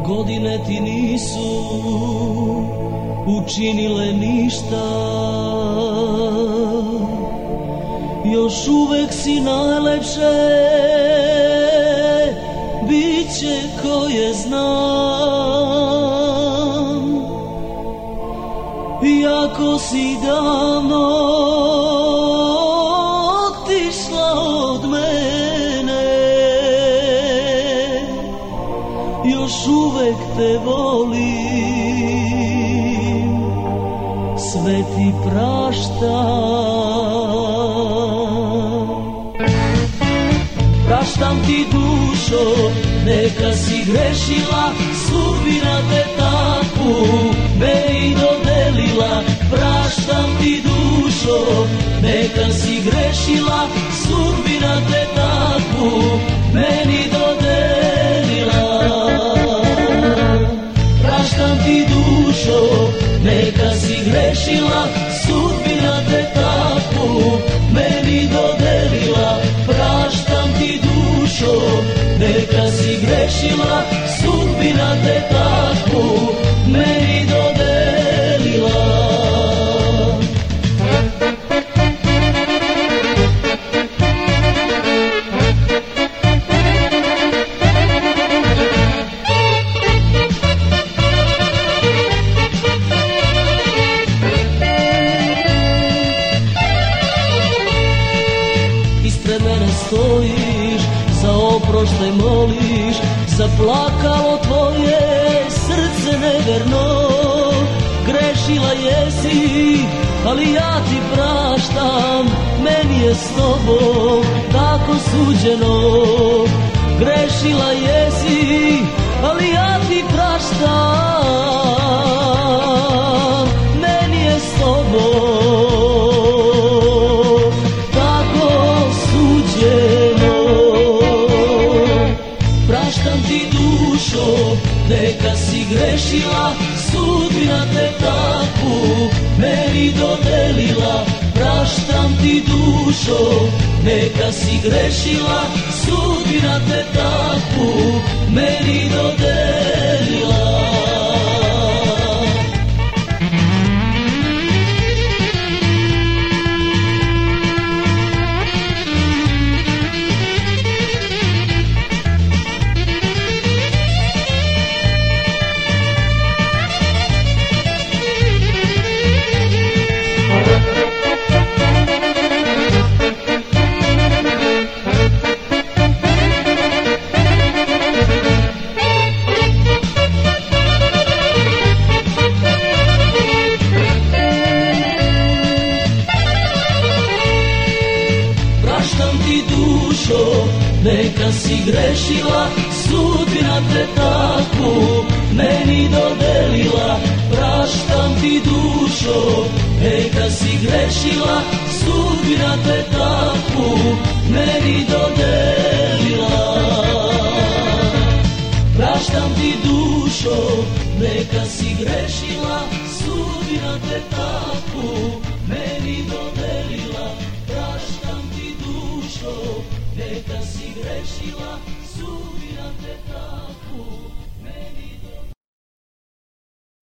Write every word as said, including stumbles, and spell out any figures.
Godine ti nisu učinile ništa, još uvek si najlepše biće koje znam. Iako si davno otišla od mene, još uvek te volim, sve ti praštam. Praštam ti dušo, neka si grešila, sudbina te takvu meni dodelila. Praštam ti dušo, neka si grešila, sudbina te takvu meni dodelila. Praštam ti dušo, neka si grešila, sudbina te takvu meni dodelila. Praštam ti dušo, neka si grešila, sudbina te takvu meni dodelila. Ispred mene stojiš, za oproštaj moliš, zaplakalo tvoje srce neverno. Grešila jesi, ali ja ti praštam, meni je s tobom tako suđeno. Grešila jesi, ali ja ti praštam, meni je s tobom tako suđeno. Praštam ti dušo, neka si grešila, sudbina te takvu meni dodelila. Praštam ti dušo, neka si grešila, sudbina te takvu meni dodelila. Praštam ti dušo, neka si grešila, sudbina te takvu meni dodelila. Praštam ti dušo, neka si grešila, sudbina te takvu meni dodelila. Praštam ti dušo, neka si grešila, sudbina te takvu meni dodelila. Praštam ti dušo, neka si grešila,